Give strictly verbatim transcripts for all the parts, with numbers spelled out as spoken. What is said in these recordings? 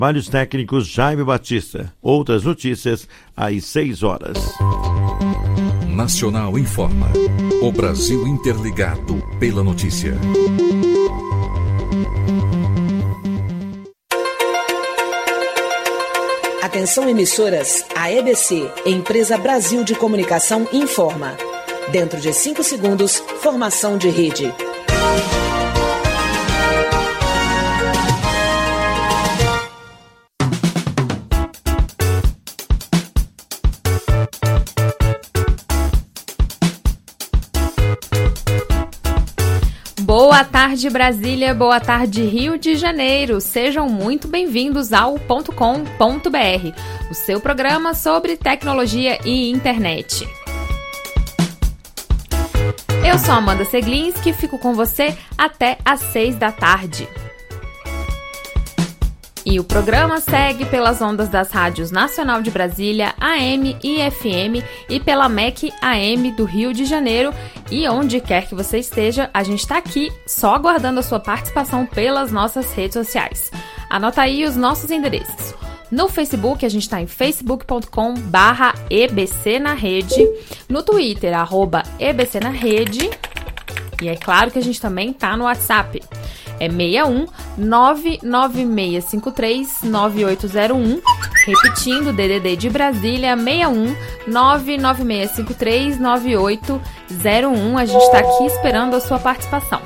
Trabalhos técnicos Jaime Batista. Outras notícias às seis horas. Nacional informa. O Brasil interligado pela notícia. Atenção emissoras, a E B C, Empresa Brasil de Comunicação, informa. Dentro de cinco segundos, formação de rede. Boa tarde, Brasília, boa tarde, Rio de Janeiro. Sejam muito bem-vindos ao ponto com ponto b r, o seu programa sobre tecnologia e internet. Eu sou Amanda Seglinski e fico com você até às seis da tarde. E o programa segue pelas ondas das rádios Nacional de Brasília, A M e F M, e pela M E C A M do Rio de Janeiro. E onde quer que você esteja, a gente está aqui só aguardando a sua participação pelas nossas redes sociais. Anota aí os nossos endereços. No Facebook, a gente está em facebook ponto com barra E B C na rede. No Twitter, arroba E B C na rede. E é claro que a gente também está no WhatsApp. É seis um nove nove seis cinco três nove oito zero um. Repetindo, D D D de Brasília, seis um nove nove seis cinco três nove oito zero um. A gente está aqui esperando a sua participação.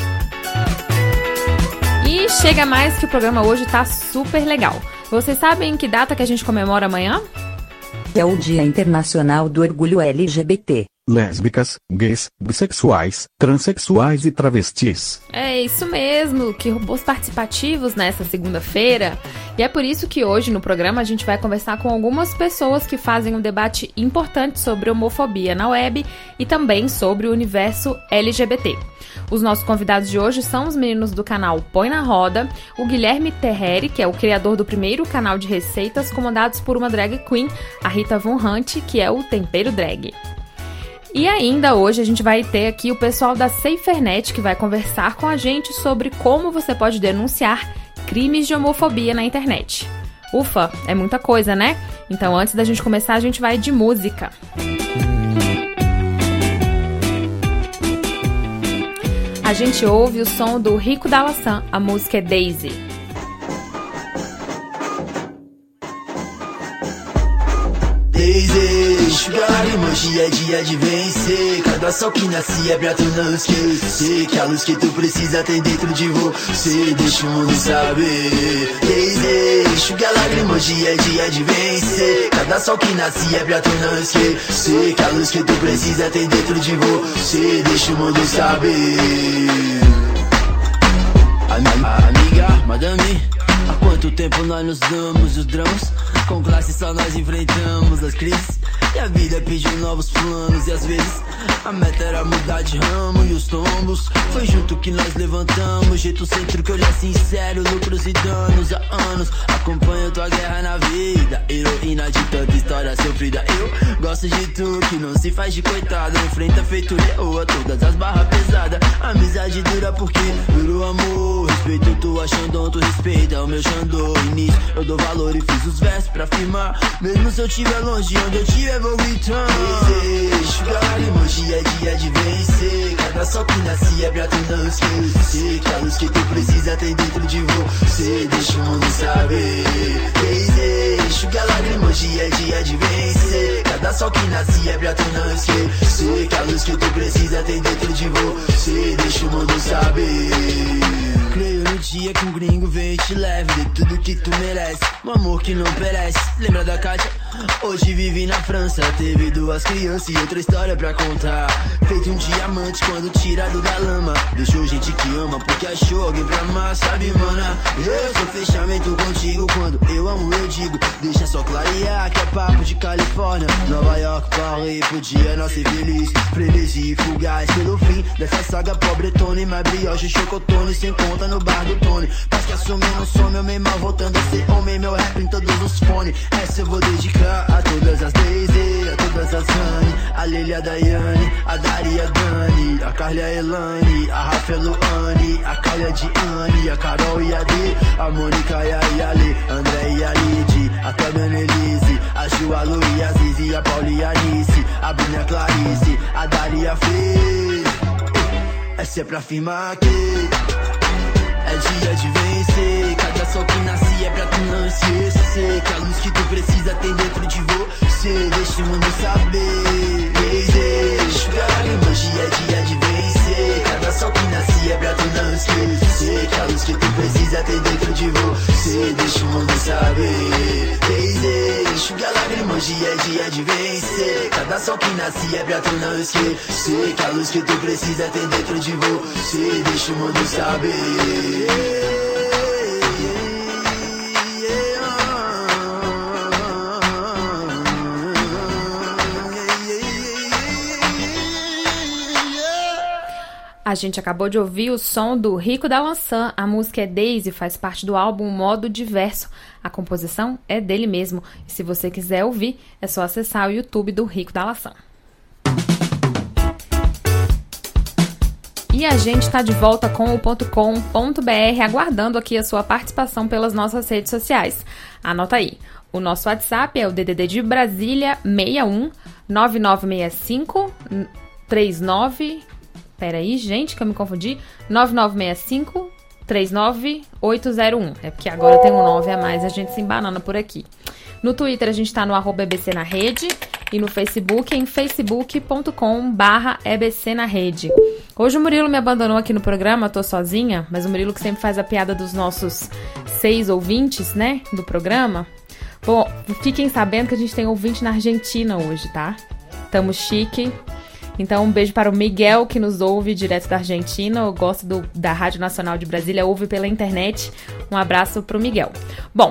E chega mais que o programa hoje está super legal. Vocês sabem que data que a gente comemora amanhã? É o Dia Internacional do Orgulho L G B T. Lésbicas, gays, bissexuais, transexuais e travestis. É isso mesmo, que robôs participativos nessa segunda-feira. E é por isso que hoje no programa a gente vai conversar com algumas pessoas que fazem um debate importante sobre homofobia na web e também sobre o universo L G B T. Os nossos convidados de hoje são os meninos do canal Põe na Roda, o Guilherme Terreri, que é o criador do primeiro canal de receitas comandados por uma drag queen, a Rita Von Hunt, que é o Tempero Drag. E ainda hoje a gente vai ter aqui o pessoal da SaferNet que vai conversar com a gente sobre como você pode denunciar crimes de homofobia na internet. Ufa, é muita coisa, né? Então antes da gente começar a gente vai de música. A gente ouve o som do Rico da Laçã, a música é Daisy. Daisy, enxugar emoji é dia de vencer. Cada sol que nasce é pra tu não esquecer que a luz que tu precisa tem dentro de você. Deixa o mundo saber. Daisy, enxugar lágrima hoje é dia de vencer. Cada sol que nasce é pra tu não esquecer que a luz que tu precisa tem dentro de você. Deixa o mundo saber. Amiga, madame, há quanto tempo nós nos damos os dramas? Com classe só nós enfrentamos as crises. E a vida pediu novos planos. E às vezes a meta era mudar de ramo. E os tombos foi junto que nós levantamos. Jeito centro que hoje é sincero. Lucros e danos há anos. Acompanho tua guerra na vida. Heroína de tanta história sofrida. Eu gosto de tu que não se faz de coitada. Enfrenta feito leoa todas as barras pesadas. Amizade dura porque dura o amor. Respeito tua Xandão, tu respeita o meu Xandô. E nisso eu dou valor e fiz os versos pra afirmar. Mesmo se eu estiver longe, onde eu estiver vou gritar. Enxugar emoji é dia de vencer. Cada sol que nasce é pra tu não esquecer que a luz que tu precisa tem dentro de você. Deixa o mundo saber. Enxugar lágrima hoje é dia de vencer. Cada sol que nasce é pra tu não esquecer que a luz que tu precisa tem dentro de você. Deixa o mundo saber. Creio no dia que um gringo vem e te leve de tudo que tu merece, um amor que não perece. Lembra da Kátia? Hoje vive na França. Teve duas crianças e outra história pra contar. Feito um diamante quando tirado da lama. Deixou gente que ama porque achou alguém pra amar. Sabe, mana? Eu sou fechamento contigo. Quando eu amo eu digo, deixa só clarear que é papo de Califórnia, Nova York, Paris. Podia não ser feliz, feliz e fugaz pelo fim dessa saga pobretone. Mais brioche, chocotone, sem conta no bar do Tony. Mas que assumir não sou meu meio mal, voltando a ser homem. Meu rap em todos os fones. Essa eu vou dedicar a todas as Daisy, a todas as Honey, a Lilia, a Daiane, a Dari, a Dani, a Carly, a Elane, a Rafa, a Luane, a Caulia, a Diane, a Carol e a Dê, a Mônica e a Yale, a André e a Lid, a Cláudia, a Annelise, a Ju, a Lu e a Zizi, a Paula e a Nice, a Bruna e a Clarice, a Dari e a Fê. Essa é pra afirmar que é dia de vencer. Cada sol que nasce é pra tu não esquecer que a luz que tu precisa tem dentro de você. Deixa o mundo saber. Deixa o lágrima, hoje é dia de vencer. Cada sol que nasce é pra tu não esquecer que a luz que tu precisa tem dentro de você. Deixa o mundo saber. Deixa o lágrima, hoje é dia de vencer. Cada sol que nasce é pra tu não esquecer que a luz que tu precisa tem dentro de você. Deixa o mundo saber. A gente acabou de ouvir o som do Rico da Lançã. A música é Daisy, faz parte do álbum Modo Diverso. A composição é dele mesmo. E se você quiser ouvir, é só acessar o YouTube do Rico da Lançã. E a gente está de volta com o .com.br, aguardando aqui a sua participação pelas nossas redes sociais. Anota aí. O nosso WhatsApp é o D D D de Brasília seis um nove nove seis cinco três nove... Peraí, gente, que eu me confundi. nove nove seis cinco três nove oito zero um. É porque agora tem um nove a mais, a gente se embanana por aqui. No Twitter a gente tá no arroba E B C na rede. E no Facebook em facebook ponto com barra E B C na rede. Hoje o Murilo me abandonou aqui no programa, tô sozinha. Mas o Murilo que sempre faz a piada dos nossos seis ouvintes, né, do programa. Bom, fiquem sabendo que a gente tem ouvinte na Argentina hoje, tá? Tamo chique. Então, um beijo para o Miguel, que nos ouve direto da Argentina. Eu gosto do, da Rádio Nacional de Brasília, ouve pela internet. Um abraço para o Miguel. Bom,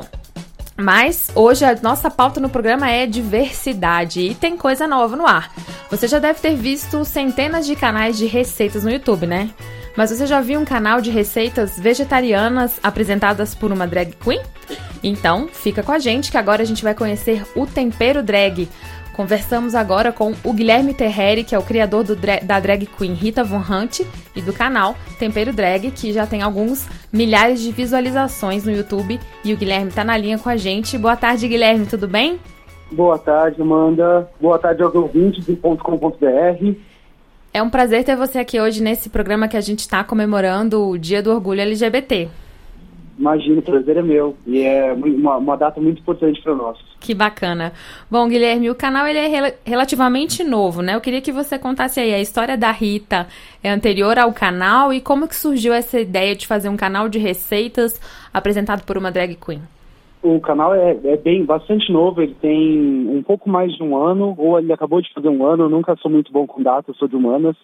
mas hoje a nossa pauta no programa é diversidade e tem coisa nova no ar. Você já deve ter visto centenas de canais de receitas no YouTube, né? Mas você já viu um canal de receitas vegetarianas apresentadas por uma drag queen? Então, fica com a gente que agora a gente vai conhecer o tempero drag. Conversamos agora com o Guilherme Terreri, que é o criador do, da drag queen Rita Von Hunt e do canal Tempero Drag, que já tem alguns milhares de visualizações no YouTube. E o Guilherme tá na linha com a gente. Boa tarde, Guilherme, tudo bem? Boa tarde, Amanda. Boa tarde aos ouvintes do .com.br. É um prazer ter você aqui hoje nesse programa que a gente está comemorando o Dia do Orgulho L G B T. Imagino, o prazer é meu. E é uma, uma data muito importante para nós. Que bacana. Bom, Guilherme, o canal ele é rel- relativamente novo, né? Eu queria que você contasse aí a história da Rita é anterior ao canal e como que surgiu essa ideia de fazer um canal de receitas apresentado por uma drag queen. O canal é, é bem, bastante novo, ele tem um pouco mais de um ano, ou ele acabou de fazer um ano, eu nunca sou muito bom com datas, sou de humanas.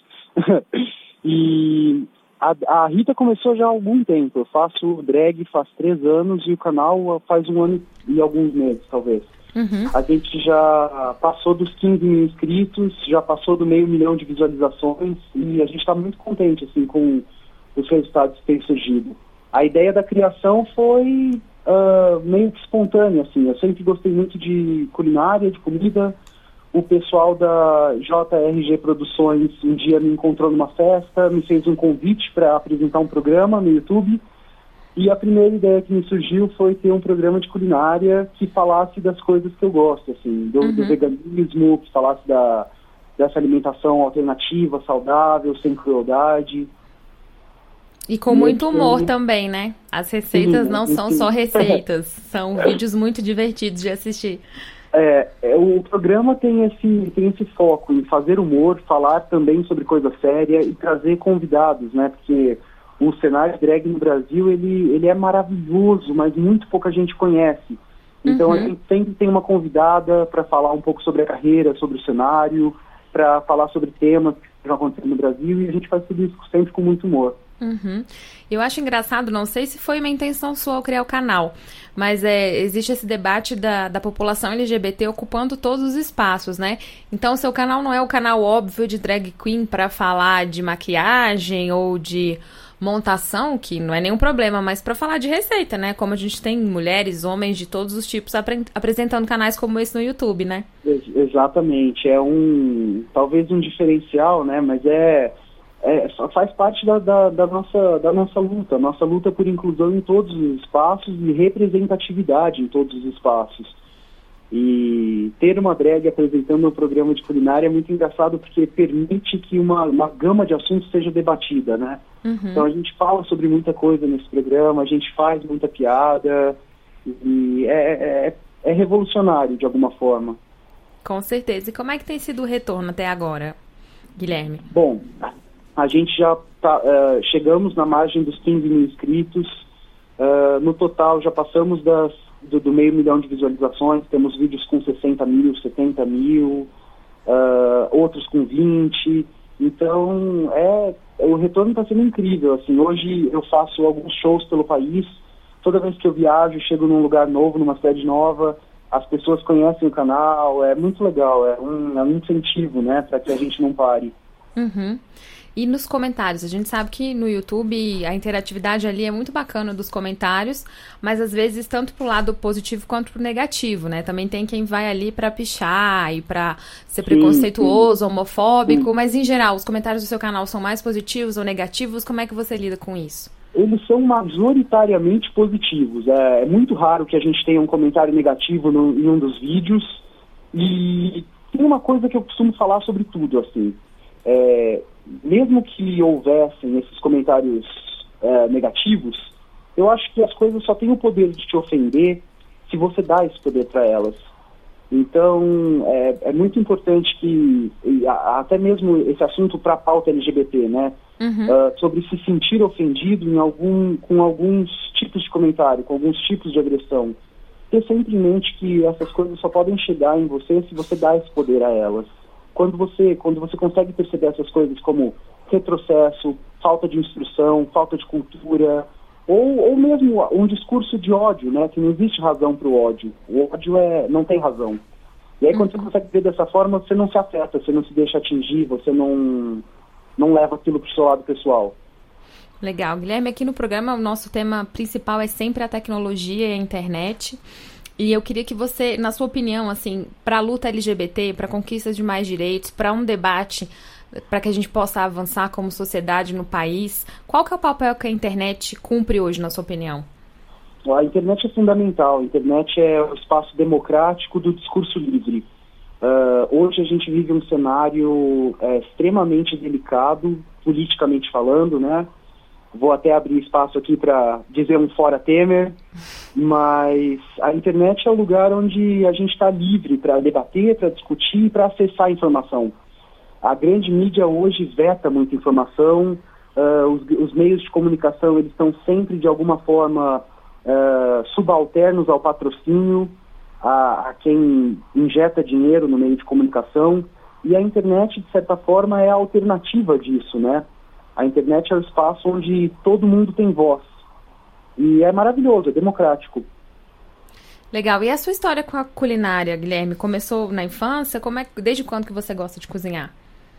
E a, a Rita começou já há algum tempo, eu faço drag faz três anos e o canal faz um ano e alguns meses, talvez. Uhum. A gente já passou dos quinze mil inscritos, já passou do meio milhão de visualizações e a gente está muito contente assim, com os resultados que têm surgido. A ideia da criação foi uh, meio que espontânea, assim. Eu sempre gostei muito de culinária, de comida. O pessoal da J R G Produções um dia me encontrou numa festa, me fez um convite para apresentar um programa no YouTube. E a primeira ideia que me surgiu foi ter um programa de culinária que falasse das coisas que eu gosto, assim, do, uhum. do veganismo, que falasse da, dessa alimentação alternativa, saudável, sem crueldade. E com muito humor também, né? As receitas não são só receitas, são vídeos muito divertidos de assistir. É, é, o programa tem esse, tem esse foco em fazer humor, falar também sobre coisa séria e trazer convidados, né? Porque o cenário drag no Brasil, ele, ele é maravilhoso, mas muito pouca gente conhece. Então uhum. a gente sempre tem uma convidada para falar um pouco sobre a carreira, sobre o cenário, para falar sobre temas que estão acontecendo no Brasil, e a gente faz tudo isso sempre com muito humor. Uhum. Eu acho engraçado, não sei se foi uma intenção sua ao criar o canal, mas é, existe esse debate da, da população L G B T ocupando todos os espaços, né? Então, seu canal não é o canal óbvio de drag queen para falar de maquiagem ou de montação, que não é nenhum problema, mas para falar de receita, né? Como a gente tem mulheres, homens de todos os tipos apre- apresentando canais como esse no YouTube, né? Ex- exatamente, é um, talvez um diferencial, né? Mas é, é faz parte da, da, da, nossa, da nossa luta, nossa luta por inclusão em todos os espaços e representatividade em todos os espaços. E ter uma drag apresentando um programa de culinária é muito engraçado porque permite que uma, uma gama de assuntos seja debatida, né? Uhum. Então a gente fala sobre muita coisa nesse programa, a gente faz muita piada e é, é, é revolucionário de alguma forma. Com certeza. E como é que tem sido o retorno até agora, Guilherme? Bom, a gente já tá, uh, chegamos na margem dos quinze mil inscritos, uh, no total já passamos das Do, do meio milhão de visualizações, temos vídeos com sessenta mil, setenta mil, uh, outros com vinte, então é, o retorno está sendo incrível, assim, hoje eu faço alguns shows pelo país, toda vez que eu viajo, chego num lugar novo, numa cidade nova, as pessoas conhecem o canal, é muito legal, é um, é um incentivo, né, para que a gente não pare. Uhum. E nos comentários, a gente sabe que no YouTube a interatividade ali é muito bacana dos comentários, mas às vezes tanto pro lado positivo quanto pro negativo, né? Também tem quem vai ali pra pichar e pra ser preconceituoso, sim, homofóbico, sim. Mas em geral, os comentários do seu canal são mais positivos ou negativos? Como é que você lida com isso? Eles são majoritariamente positivos. É, é muito raro que a gente tenha um comentário negativo no, em um dos vídeos. E tem uma coisa que eu costumo falar sobre tudo, assim. É, mesmo que houvessem esses comentários é, negativos, eu acho que as coisas só têm o poder de te ofender se você dá esse poder para elas. Então, é, é muito importante que, a, até mesmo esse assunto para a pauta L G B T, né, uhum. uh, sobre se sentir ofendido em algum, com alguns tipos de comentário, com alguns tipos de agressão, ter sempre em mente que essas coisas só podem chegar em você se você dá esse poder a elas. Quando você, quando você consegue perceber essas coisas como retrocesso, falta de instrução, falta de cultura, ou, ou mesmo um discurso de ódio, né, que não existe razão para o ódio. O ódio é, não tem razão. E aí, quando uhum. você consegue ver dessa forma, você não se afeta, você não se deixa atingir, você não, não leva aquilo para o seu lado pessoal. Legal. Guilherme, aqui no programa o nosso tema principal é sempre a tecnologia e a internet. E eu queria que você, na sua opinião, assim, para a luta L G B T, para a conquista de mais direitos, para um debate, para que a gente possa avançar como sociedade no país, qual que é o papel que a internet cumpre hoje, na sua opinião? A internet é fundamental. A internet é o espaço democrático do discurso livre. Uh, hoje a gente vive um cenário é, extremamente delicado, politicamente falando, né? Vou até abrir espaço aqui para dizer um fora Temer, mas a internet é o lugar onde a gente está livre para debater, para discutir e para acessar a informação. A grande mídia hoje veta muita informação, uh, os, os meios de comunicação eles estão sempre de alguma forma uh, subalternos ao patrocínio, a, a quem injeta dinheiro no meio de comunicação, e a internet, de certa forma, é a alternativa disso, né? A internet é o espaço onde todo mundo tem voz. E é maravilhoso, é democrático. Legal. E a sua história com a culinária, Guilherme? Começou na infância? Como é, desde quando que você gosta de cozinhar?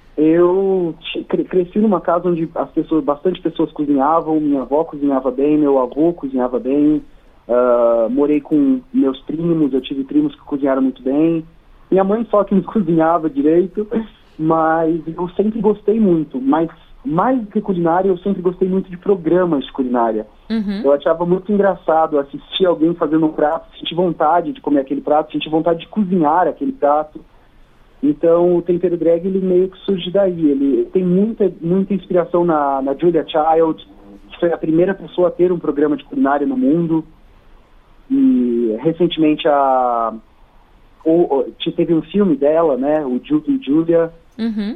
Eu cresci numa casa onde as pessoas, bastante pessoas cozinhavam. Minha avó cozinhava bem, meu avô cozinhava bem. Uh, morei com meus primos, eu tive primos que cozinharam muito bem. Minha mãe só que não cozinhava direito, mas eu sempre gostei muito. Mas mais do que culinária, eu sempre gostei muito de programas de culinária. Uhum. Eu achava muito engraçado assistir alguém fazendo um prato, sentir vontade de comer aquele prato, sentir vontade de cozinhar aquele prato. Então, o tempero drag, ele meio que surge daí. Ele tem muita, muita inspiração na, na Julia Child, que foi a primeira pessoa a ter um programa de culinária no mundo. E, recentemente, a, o, o, teve um filme dela, né, o Judy e Julia. Uhum.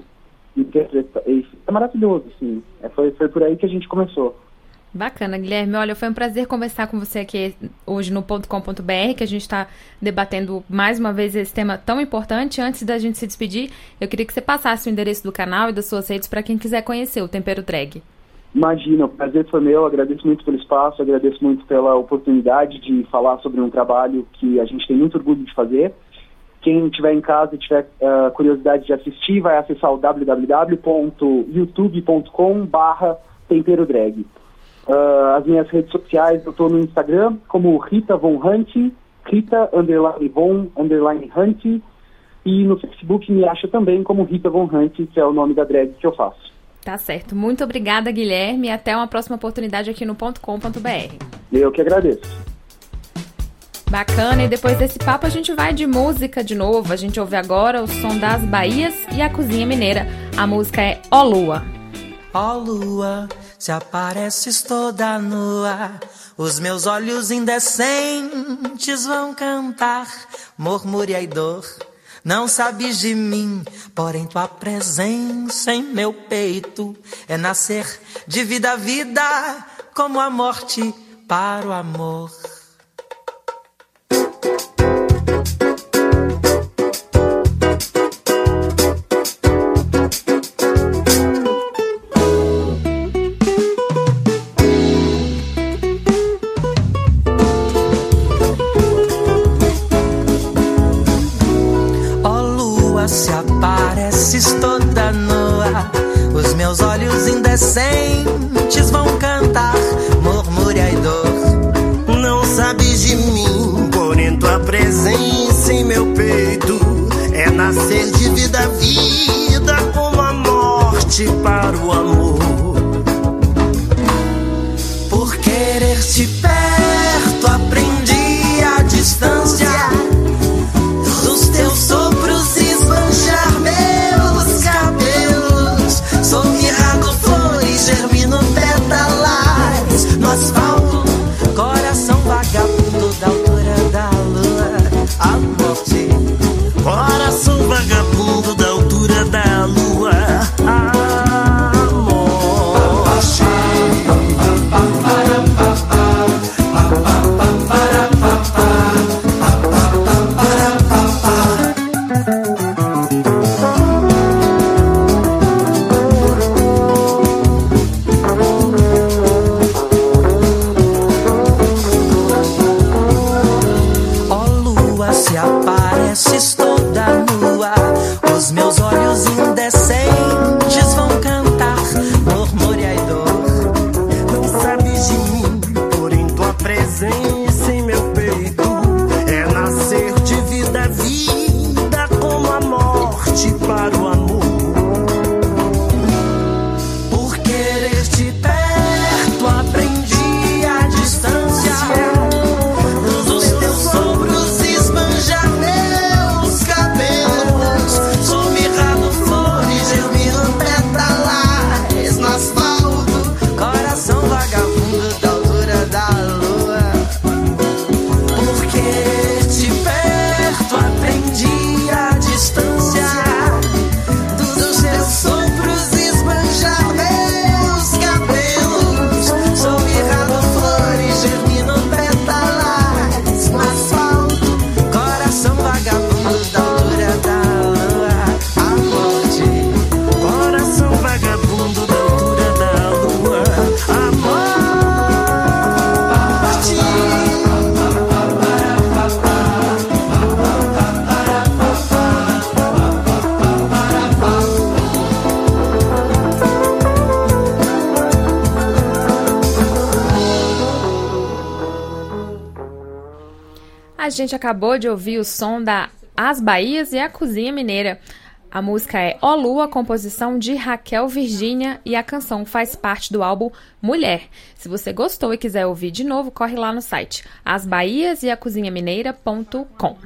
É maravilhoso, assim. É, foi, foi por aí que a gente começou. Bacana, Guilherme. Olha, foi um prazer conversar com você aqui hoje no ponto com ponto b r, que a gente está debatendo mais uma vez esse tema tão importante. Antes da gente se despedir, eu queria que você passasse o endereço do canal e das suas redes para quem quiser conhecer o Tempero Drag. Imagina, o prazer foi meu, agradeço muito pelo espaço, agradeço muito pela oportunidade de falar sobre um trabalho que a gente tem muito orgulho de fazer. Quem estiver em casa e tiver uh, curiosidade de assistir, vai acessar o w w w ponto youtube ponto com barra Tempero Drag. Uh, as minhas redes sociais, eu estou no Instagram como Rita Von Hunt, Rita underline Von underline Hunt, e no Facebook me acha também como Rita Von Hunt, que é o nome da drag que eu faço. Tá certo. Muito obrigada, Guilherme, e até uma próxima oportunidade aqui no ponto com ponto b r. Eu que agradeço. Bacana, e depois desse papo a gente vai de música de novo. A gente ouve agora o som das Bahias e a Cozinha Mineira. A música é Ó Lua. Ó Lua, se apareces toda nua, os meus olhos indecentes vão cantar murmúria e dor. Não sabes de mim, porém tua presença em meu peito é nascer de vida a vida, como a morte para o amor. Se apareces toda nua, os meus olhos indecentes vão cantar murmúria e dor. Não sabes de mim, porém tua presença em meu peito é nascer de vida a vida, como a morte para o amor. Por querer te perto aprendi a distância dos teus sopros e esbanjar meus cabelos. Sou mirrado flores, germino pétalas no asfalto, coração vagabundo da altura da lua. A morte, coração vagabundo da altura da lua. Amor. Apareces toda nua, os meus olhos indecentes vão cantar murmúria e dor. Não sabes de mim, porém tua presença em meu peito é nascer de vida a vida, como a morte para o amor. Por querer te perto aprendi a distância dos teus sombros e esbanjar meus cabelos. Sou mirrado flores, germino pétalas no asfalto, coração vagabundo da altura da lua. Porque te perto aprendi a distância dos teus sopros e esbanjar meus cabelos. Sou mirrado flores, germino pétalas no asfalto, coração vagabundo da altura da lua. A morte, coração vagabundo da altura da lua. A morte. A gente acabou de ouvir o som da As Bahias e a Cozinha Mineira. A música é Ó Lua, composição de Raquel Virgínia, e a canção faz parte do álbum Mulher. Se você gostou e quiser ouvir de novo, corre lá no site as bahias e a cozinha mineira ponto com.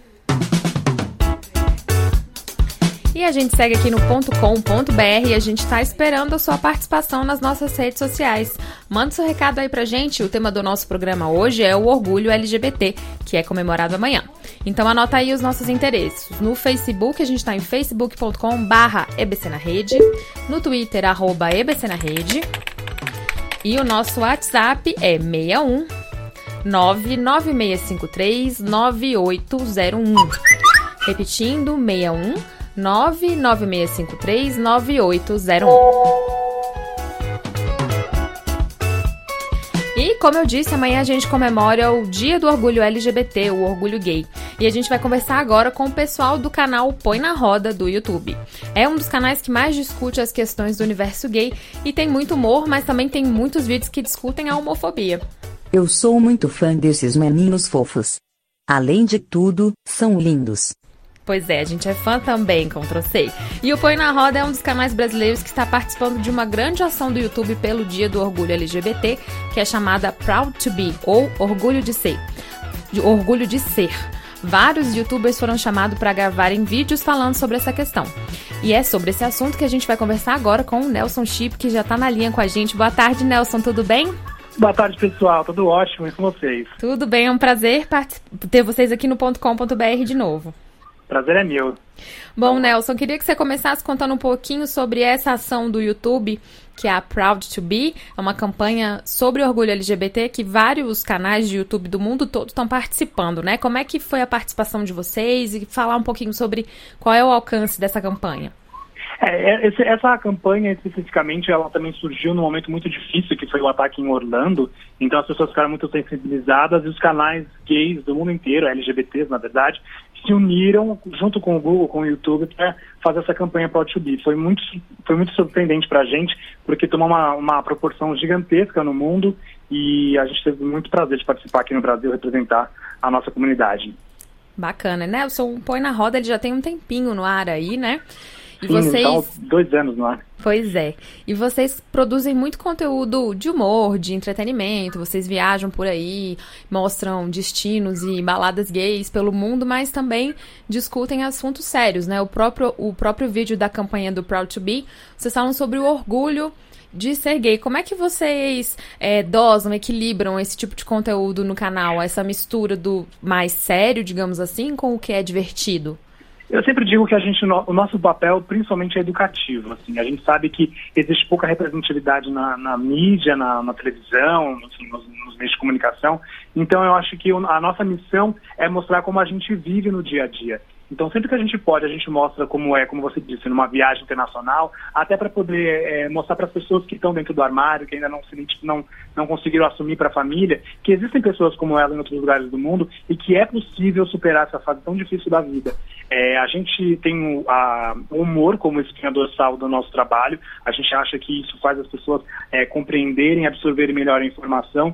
E a gente segue aqui no ponto com ponto b r e a gente está esperando a sua participação nas nossas redes sociais. Manda seu recado aí pra gente. O tema do nosso programa hoje é o orgulho L G B T, que é comemorado amanhã. Então anota aí os nossos endereços. No Facebook, a gente está em facebook ponto com barra E B C na rede. No Twitter, arroba E B C na rede. E o nosso WhatsApp é seis um nove nove seis cinco três nove oito zero um. Repetindo, seis um nove nove seis cinco três nove oito zero um. E como eu disse, amanhã a gente comemora o Dia do Orgulho L G B T, o Orgulho Gay. E a gente vai conversar agora com o pessoal do canal Põe na Roda do YouTube. É um dos canais que mais discute as questões do universo gay e tem muito humor, mas também tem muitos vídeos que discutem a homofobia. Eu sou muito fã desses meninos fofos. Além de tudo, são lindos. Pois é, a gente é fã também, Ctrl+C. E o Põe na Roda é um dos canais brasileiros que está participando de uma grande ação do YouTube pelo Dia do Orgulho L G B T, que é chamada Proud to Be, ou Orgulho de Ser. De Orgulho de Ser. Vários youtubers foram chamados para gravarem vídeos falando sobre essa questão. E é sobre esse assunto que a gente vai conversar agora com o Nelson Chip, que já está na linha com a gente. Boa tarde, Nelson, tudo bem? Boa tarde, pessoal. Tudo ótimo e com vocês? Tudo bem, é um prazer ter vocês aqui no ponto com ponto b r de novo. Prazer é meu. Bom, Nelson, queria que você começasse contando um pouquinho sobre essa ação do YouTube, que é a Proud to Be, é uma campanha sobre o orgulho L G B T que vários canais de YouTube do mundo todo estão participando, né? Como é que foi a participação de vocês e falar um pouquinho sobre qual é o alcance dessa campanha? É, esse, essa campanha, especificamente, ela também surgiu num momento muito difícil, que foi o ataque em Orlando. Então as pessoas ficaram muito sensibilizadas e os canais gays do mundo inteiro, L G B Ts, na verdade, se uniram junto com o Google, com o YouTube, para fazer essa campanha Proud to Be. Foi muito, foi muito surpreendente para a gente, porque tomou uma, uma proporção gigantesca no mundo e a gente teve muito prazer de participar aqui no Brasil, representar a nossa comunidade. Bacana, né? O Põe na Roda, ele já tem um tempinho no ar aí, né? E Sim, vocês... então, dois anos no ar. Pois é. E vocês produzem muito conteúdo de humor, de entretenimento, vocês viajam por aí, mostram destinos e baladas gays pelo mundo, mas também discutem assuntos sérios, né? O próprio, o próprio vídeo da campanha do Proud to Be, vocês falam sobre o orgulho de ser gay. Como é que vocês é, dosam, equilibram esse tipo de conteúdo no canal? Essa mistura do mais sério, digamos assim, com o que é divertido? Eu sempre digo que a gente, o nosso papel principalmente é educativo. Assim, a gente sabe que existe pouca representatividade na, na mídia, na, na televisão, enfim, nos, nos meios de comunicação. Então eu acho que a nossa missão é mostrar como a gente vive no dia a dia. Então, sempre que a gente pode, a gente mostra como é, como você disse, numa viagem internacional, até para poder é, mostrar para as pessoas que estão dentro do armário, que ainda não, se, não, não conseguiram assumir para a família, que existem pessoas como ela em outros lugares do mundo e que é possível superar essa fase tão difícil da vida. É, a gente tem o, a, o humor como espinha dorsal do nosso trabalho, a gente acha que isso faz as pessoas é, compreenderem, absorverem melhor a informação.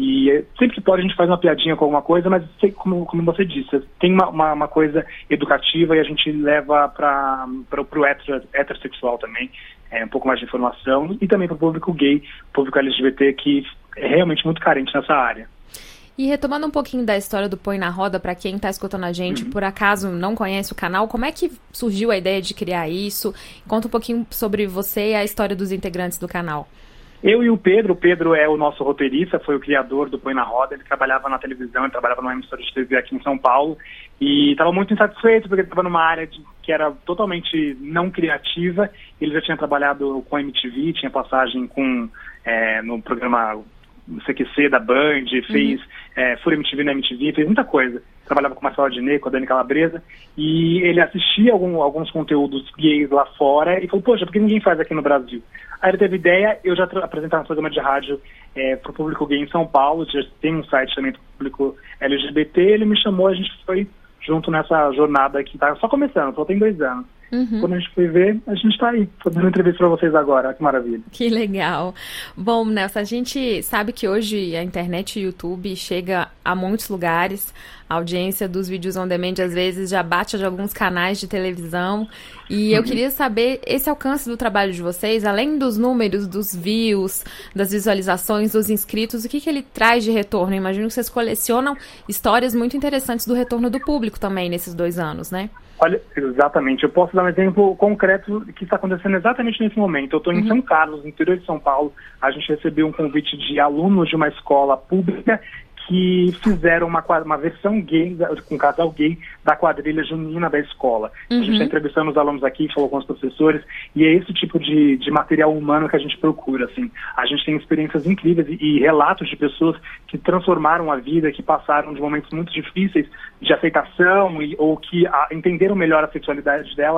E sempre que pode a gente faz uma piadinha com alguma coisa, mas como, como você disse, tem uma, uma, uma coisa educativa e a gente leva para o heter, heterossexual também, é, um pouco mais de informação, e também para o público gay, público L G B T, que é realmente muito carente nessa área. E retomando um pouquinho da história do Põe na Roda, para quem está escutando a gente, uhum. por acaso não conhece o canal, como é que surgiu a ideia de criar isso? Conta um pouquinho sobre você e a história dos integrantes do canal. Eu e o Pedro, o Pedro é o nosso roteirista, foi o criador do Põe na Roda, ele trabalhava na televisão, ele trabalhava numa emissora de T V aqui em São Paulo e estava muito insatisfeito porque ele estava numa área de, que era totalmente não criativa. Ele já tinha trabalhado com a M T V, tinha passagem com, é, no programa C Q C da Band, fez uhum. é, Fúria M T V na M T V, fez muita coisa. Trabalhava com o Marcelo Adnet, com a Dani Calabresa, e ele assistia algum, alguns conteúdos gays lá fora e falou, poxa, por que ninguém faz aqui no Brasil? Aí ele teve ideia, eu já apresentava um programa de rádio é, para o público gay em São Paulo, já tem um site também para o público L G B T, ele me chamou, a gente foi junto nessa jornada que está só começando, só tem dois anos. Uhum. Quando a gente foi ver, a gente está aí, fazendo entrevista para vocês agora, que maravilha. Que legal. Bom, Nelson, a gente sabe que hoje a internet e o YouTube chega a muitos lugares, a audiência dos vídeos on demand às vezes já bate de alguns canais de televisão, e eu uhum. queria saber esse alcance do trabalho de vocês, além dos números, dos views, das visualizações, dos inscritos, o que, que ele traz de retorno? Eu imagino que vocês colecionam histórias muito interessantes do retorno do público também nesses dois anos, né? Olha, exatamente. Eu posso dar um exemplo concreto que está acontecendo exatamente nesse momento. Eu estou em uhum. São Carlos, no interior de São Paulo. A gente recebeu um convite de alunos de uma escola pública que fizeram uma, uma versão gay, com um casal gay, da quadrilha junina da escola. Uhum. A gente está entrevistando os alunos aqui, falou com os professores, e é esse tipo de, de material humano que a gente procura. Assim. A gente tem experiências incríveis e, e relatos de pessoas que transformaram a vida, que passaram de momentos muito difíceis de aceitação e, ou que a, entenderam melhor a sexualidade delas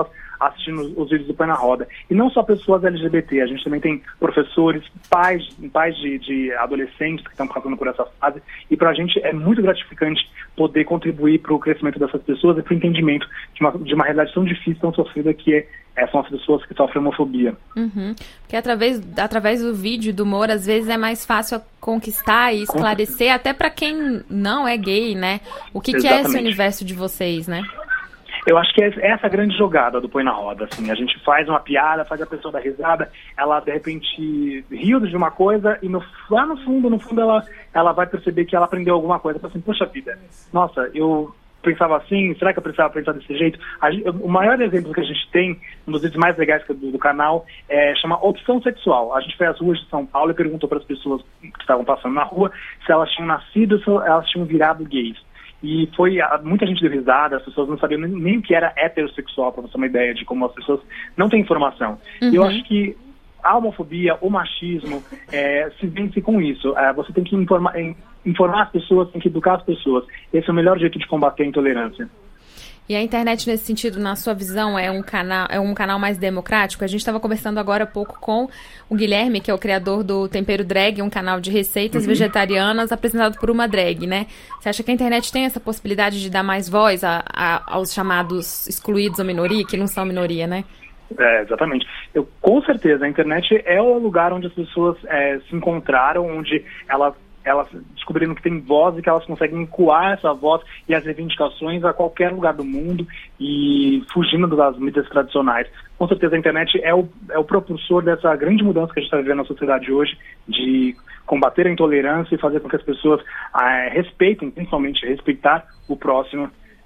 assistindo os vídeos do Põe na Roda. E não só pessoas L G B T, a gente também tem professores, pais, pais de, de adolescentes que estão passando por essa fase, e para a gente é muito gratificante poder contribuir para o crescimento dessas pessoas e para o entendimento de uma, de uma realidade tão difícil, tão sofrida que é, é, são as pessoas que sofrem homofobia. Uhum. Porque através, através do vídeo e do humor, às vezes é mais fácil conquistar e esclarecer, até para quem não é gay, né? O que, que é esse universo de vocês, né? Eu acho que é essa a grande jogada do Põe na Roda, assim, a gente faz uma piada, faz a pessoa dar risada, ela de repente riu de uma coisa e no, lá no fundo, no fundo ela, ela vai perceber que ela aprendeu alguma coisa, assim, poxa vida, nossa, eu pensava assim, será que eu precisava pensar desse jeito? A, o maior exemplo que a gente tem, um dos vídeos mais legais do, do canal, é, chama Opção Sexual. A gente foi às ruas de São Paulo e perguntou para as pessoas que estavam passando na rua se elas tinham nascido ou se elas tinham virado gays. E foi, muita gente deu risada, as pessoas não sabiam nem, nem o que era heterossexual, para você ter uma ideia de como as pessoas não têm informação. Uhum. E eu acho que a homofobia, o machismo, é, se vence com isso. É, você tem que informar, informar as pessoas, tem que educar as pessoas. Esse é o melhor jeito de combater a intolerância. E a internet, nesse sentido, na sua visão, é um canal, é um canal mais democrático? A gente estava conversando agora há pouco com o Guilherme, que é o criador do Tempero Drag, um canal de receitas uhum. vegetarianas apresentado por uma drag, né? Você acha que a internet tem essa possibilidade de dar mais voz a, a, aos chamados excluídos ou minoria, que não são minoria, né? É, exatamente. Eu, com certeza, a internet é o lugar onde as pessoas é, se encontraram, onde elas elas descobriram que tem voz e que elas conseguem ecoar essa voz e as reivindicações a qualquer lugar do mundo e fugindo das mídias tradicionais. Com certeza a internet é o, é o propulsor dessa grande mudança que a gente está vivendo na sociedade hoje, de combater a intolerância e fazer com que as pessoas ah, respeitem, principalmente respeitar o próximo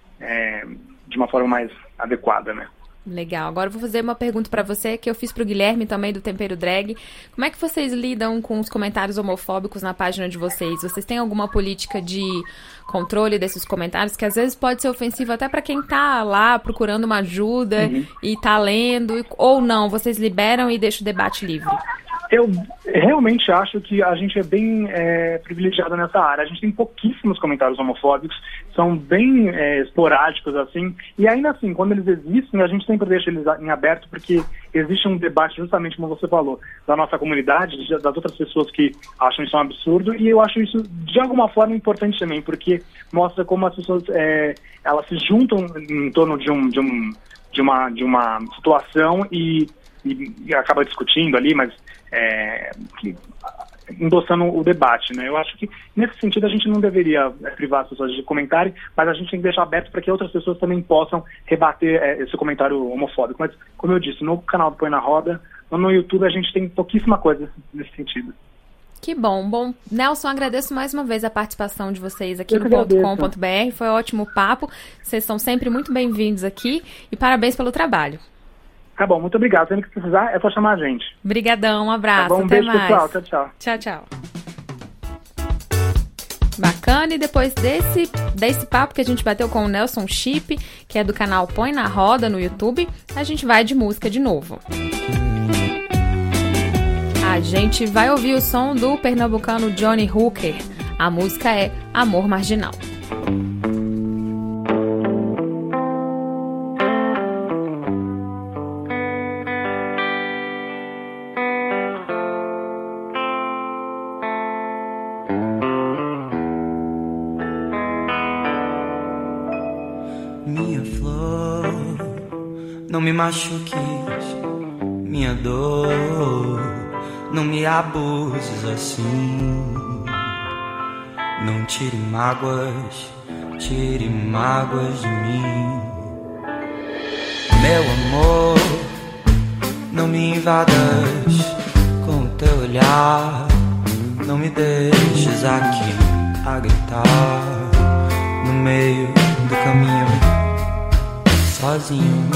é, de uma forma mais adequada, né? Legal. Agora eu vou fazer uma pergunta para você que eu fiz pro Guilherme também do Tempero Drag. Como é que vocês lidam com os comentários homofóbicos na página de vocês? Vocês têm alguma política de controle desses comentários que às vezes pode ser ofensivo até para quem tá lá procurando uma ajuda uhum. e tá lendo, ou não? Vocês liberam e deixam o debate livre? Eu realmente acho que a gente é bem é, privilegiado nessa área. A gente tem pouquíssimos comentários homofóbicos, são bem é, esporádicos, assim, e ainda assim, quando eles existem, a gente sempre deixa eles em aberto, porque existe um debate, justamente como você falou, da nossa comunidade, das outras pessoas que acham isso um absurdo, e eu acho isso, de alguma forma, importante também, porque mostra como as pessoas, é, elas se juntam em torno de, um, de, um, de, uma, de uma situação e, e, e acaba discutindo ali, mas É, que, endossando o debate, né? Eu acho que nesse sentido a gente não deveria é, privar as pessoas de comentarem, mas a gente tem que deixar aberto para que outras pessoas também possam rebater é, esse comentário homofóbico. Mas, como eu disse, no canal do Põe na Roda, no YouTube a gente tem pouquíssima coisa nesse sentido. Que bom. Bom, Nelson, agradeço mais uma vez a participação de vocês aqui eu no ponto com ponto b r. Foi um ótimo papo. Vocês são sempre muito bem-vindos aqui e parabéns pelo trabalho. Tá bom, muito obrigado. Sempre que precisar, é só chamar a gente. Obrigadão, um abraço, tá bom, um até beijo, mais. Pessoal, tchau, tchau. Tchau, tchau. Bacana, e depois desse, desse papo que a gente bateu com o Nelson Chip, que é do canal Põe na Roda no YouTube, a gente vai de música de novo. A gente vai ouvir o som do pernambucano Johnny Hooker. A música é Amor Marginal. Minha flor, não me machuques, minha dor, não me abuses assim. Não tire mágoas, tire mágoas de mim. Meu amor, não me invadas com o teu olhar. Não me deixes aqui a gritar no meio do caminho, sozinho.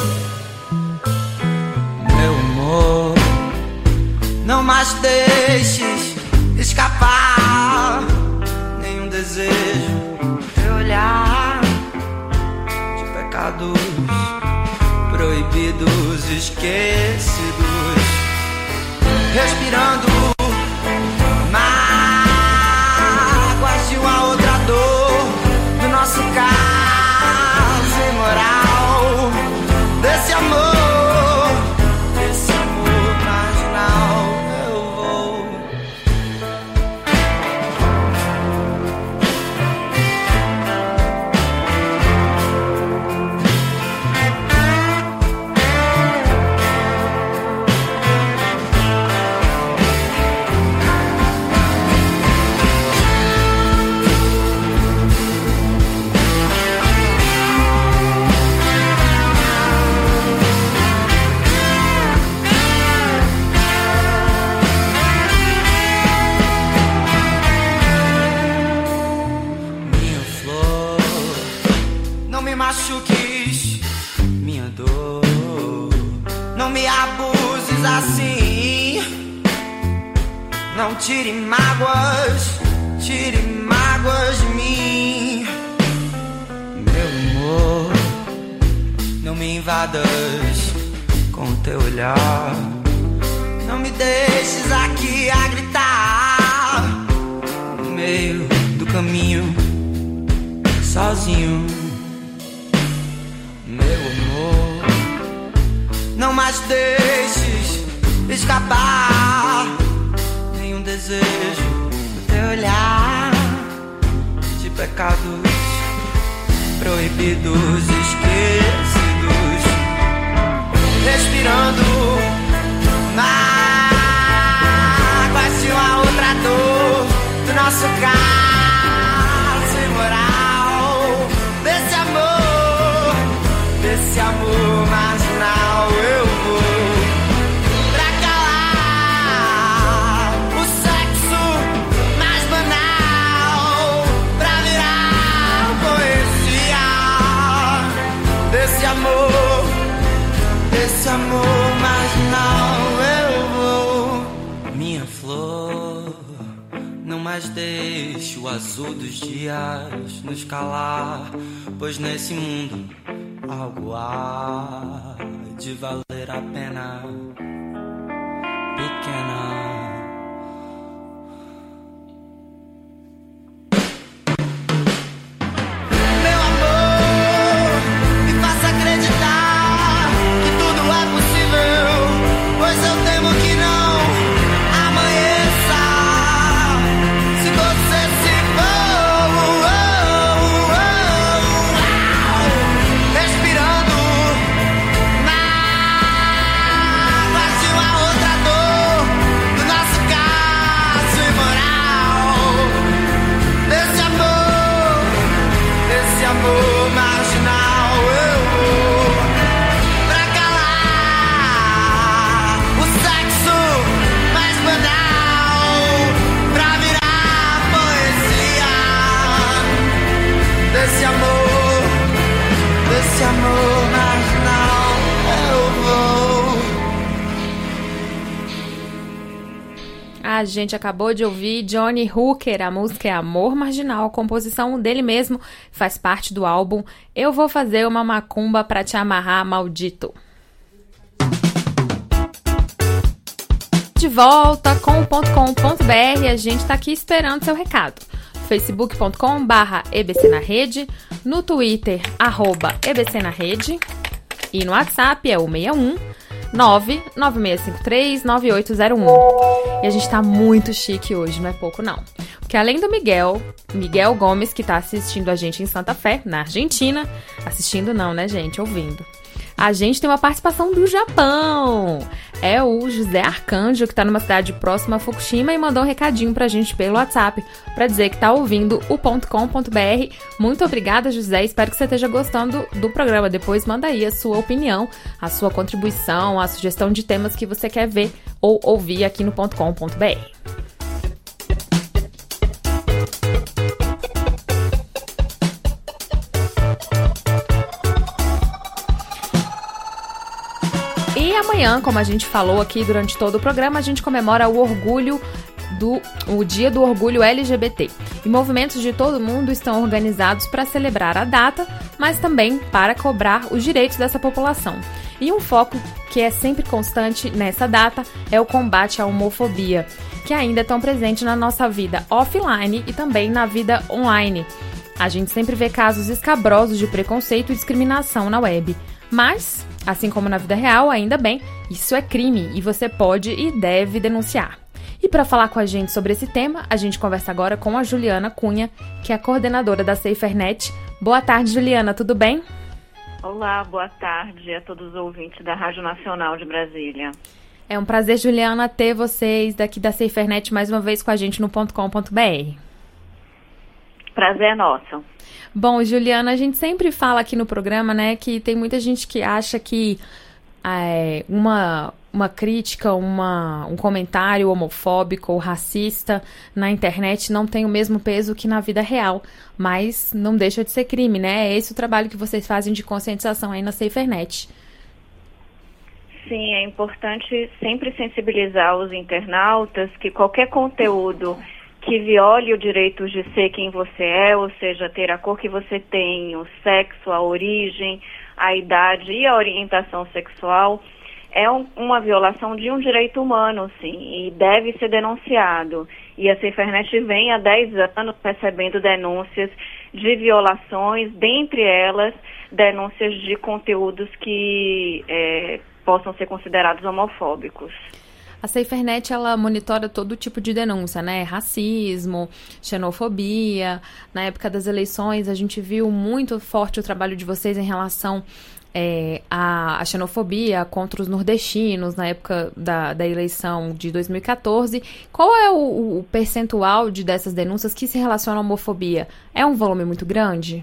Meu amor, não mais deixes escapar nenhum desejo, teu olhar de pecados proibidos, esquecidos, respirando mágoas de uma outra dor, do nosso caso imoral, desse amor Não me machuques, minha dor. Não me abuses assim. Não tire mágoas, tire mágoas de mim. Meu amor, não me invadas com teu olhar. Não me deixes aqui a gritar no meio do caminho, sozinho. Meu amor, não mais deixes escapar nenhum desejo do teu olhar de pecados proibidos, esquecidos, respirando mágoas de uma outra dor do nosso caso imoral, desse amor, desse amor marginal. Eu vou pra calar o sexo mais banal, pra virar poesia desse amor, desse amor marginal. Eu vou, minha flor, não mais deixe o azul dos dias nos calar, pois nesse mundo algo há de valer a pena, pequena. Meu amor, me faça acreditar que tudo é possível, pois eu temo que não amanheça se você se for. Respirando mágoas de uma outra dor do nosso caso imoral, desse amor, desse amor marginal. Eu vou pra calar o sexo mais banal, pra virar poesia desse amor, desse amor marginal. Eu vou. A gente acabou de ouvir Johnny Hooker, a música é Amor Marginal, a composição dele mesmo, faz parte do álbum Eu Vou Fazer Uma Macumba Pra Te Amarrar, Maldito. De volta com o ponto com ponto b r, a gente tá aqui esperando seu recado. facebook ponto com barra E B C na rede, no Twitter, arroba E B C na rede, e no WhatsApp é o seis um nove nove seis cinco três nove oito zero um. E a gente tá muito chique hoje, não é pouco não. Porque além do Miguel, Miguel Gomes, que tá assistindo a gente em Santa Fé, na Argentina, assistindo não, né, gente, ouvindo. A gente tem uma participação do Japão. É o José Arcanjo, que tá numa cidade próxima a Fukushima e mandou um recadinho pra gente pelo WhatsApp pra dizer que tá ouvindo o ponto com ponto b r. Muito obrigada, José. Espero que você esteja gostando do programa. Depois manda aí a sua opinião, a sua contribuição, a sugestão de temas que você quer ver ou ouvir aqui no ponto com ponto b r. E amanhã, como a gente falou aqui durante todo o programa, a gente comemora o orgulho do o Dia do Orgulho L G B T. E movimentos de todo mundo estão organizados para celebrar a data, mas também para cobrar os direitos dessa população. E um foco que é sempre constante nessa data é o combate à homofobia, que ainda é tão presente na nossa vida offline e também na vida online. A gente sempre vê casos escabrosos de preconceito e discriminação na web. Mas, assim como na vida real, ainda bem, isso é crime e você pode e deve denunciar. E para falar com a gente sobre esse tema, a gente conversa agora com a Juliana Cunha, que é a coordenadora da SaferNet. Boa tarde, Juliana, tudo bem? Olá, boa tarde a todos os ouvintes da Rádio Nacional de Brasília. É um prazer, Juliana, ter vocês daqui da SaferNet mais uma vez com a gente no ponto com ponto b r. Prazer é nosso. Bom, Juliana, a gente sempre fala aqui no programa, né, que tem muita gente que acha que é, uma, uma crítica, uma, um comentário homofóbico ou racista na internet não tem o mesmo peso que na vida real, mas não deixa de ser crime, né? É esse o trabalho que vocês fazem de conscientização aí na SaferNet. Sim, é importante sempre sensibilizar os internautas que qualquer conteúdo que viole o direito de ser quem você é, ou seja, ter a cor que você tem, o sexo, a origem, a idade e a orientação sexual, é um, uma violação de um direito humano, sim, e deve ser denunciado. E a SaferNet vem há dez anos recebendo denúncias de violações, dentre elas, denúncias de conteúdos que é, possam ser considerados homofóbicos. A SaferNet, ela monitora todo tipo de denúncia, né? Racismo, xenofobia. Na época das eleições, a gente viu muito forte o trabalho de vocês em relação É, a, a xenofobia contra os nordestinos na época da, da eleição de dois mil e quatorze. Qual é o, o percentual de dessas denúncias que se relacionam à homofobia? É um volume muito grande?